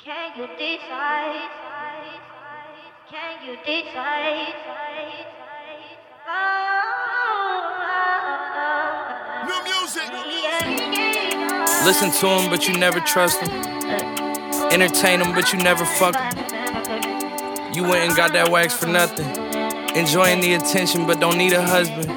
Can you decide? Can you decide? New music. Listen to him, but you never trust him. Entertain him, but you never fuck him. You went and got that wax for nothing. Enjoying the attention, but don't need a husband.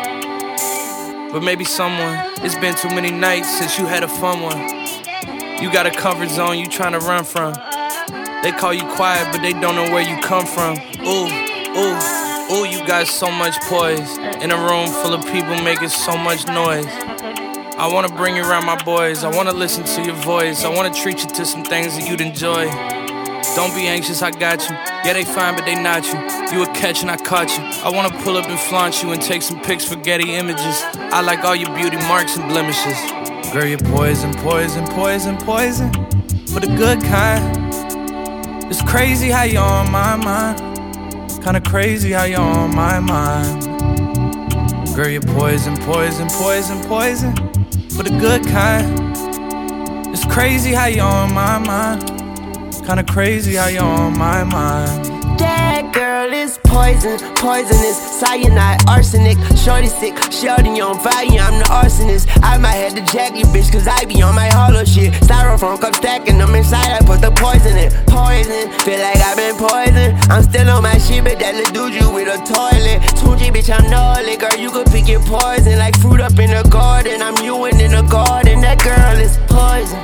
But maybe someone. It's been too many nights since you had a fun one. You got a comfort zone you tryna run from. They call you quiet, but they don't know where you come from. Ooh, ooh, ooh, you got so much poise. In a room full of people making so much noise. I wanna bring you around my boys. I wanna listen to your voice. I wanna treat you to some things that you'd enjoy. Don't be anxious, I got you. Yeah, they fine, but they not you. You a catch and I caught you. I wanna pull up and flaunt you and take some pics for Getty Images. I like all your beauty marks and blemishes. Girl, you're poison, poison, poison, poison. For the good kind. It's crazy how you're on my mind. Kinda crazy how you're on my mind. Girl, you're poison, poison, poison, poison. For the good kind. It's crazy how you're on my mind. Kinda crazy how you're on my mind. That girl is poison, poisonous, cyanide, arsenic. Shorty sick, shorty on fire, I'm the arsonist. I might have to jack you, bitch, cause I be on my hollow shit. Styrofoam cup stacking them inside, I put the poison in. Poison, feel like I've been poisoned. I'm still on my shit, but that little dude you with a toilet. 2G, bitch, I'm gnarly, girl, you could pick your poison. Like fruit up in the garden, I'm you in the garden. That girl is poison.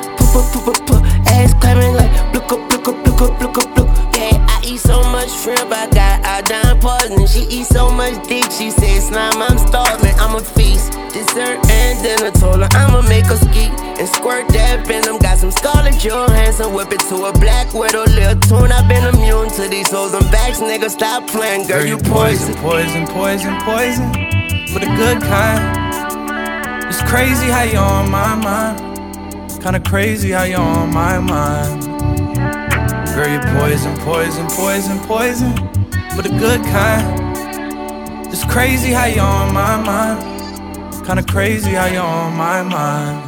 Ass clapping like look up, look up, look up, look up, look. Yeah, I eat so much shrimp, I got iodine poisoning. She eat so much dick, she said slime, I'm starving. I'm a feast, dessert and dinner. Told her I'ma make her ski and squirt that venom. Got some Scarlett Johansson, whip it to a black widow. Lil' tune, I've been immune to these hoes and backs. Nigga, stop playing, girl, you poison. Poison, poison, poison. For the good kind. It's crazy how you're on my mind. Kinda crazy how you're on my mind. Girl, you're poison, poison, poison, poison. For the good kind. It's crazy how you're on my mind. Kinda crazy how you're on my mind.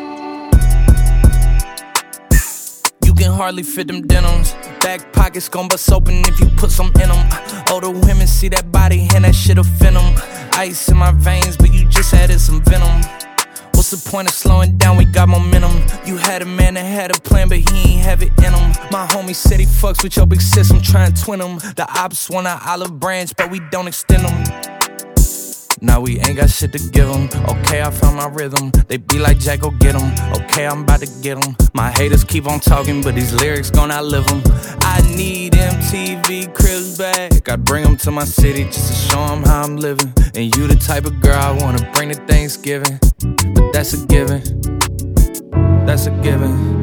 You can hardly fit them denims. Back pockets gon' bust open if you put some in them. Older women see that body and that shit offend them. Ice in my veins, but you just added some venom. What's the point of slowing down? We got momentum. You had a man that had a plan, but he ain't have it in him. My homie said he fucks with your big sis, I'm trying to twin him. The ops want an olive branch, but we don't extend them. Now we ain't got shit to give them. Okay, I found my rhythm. They be like, Jack, go get them. Okay, I'm about to get them. My haters keep on talking, but these lyrics gon' outlive them. I need MTV Cribs back. I bring them to my city just to show them how I'm living. And you the type of girl I wanna bring to Thanksgiving. But that's a given. That's a given.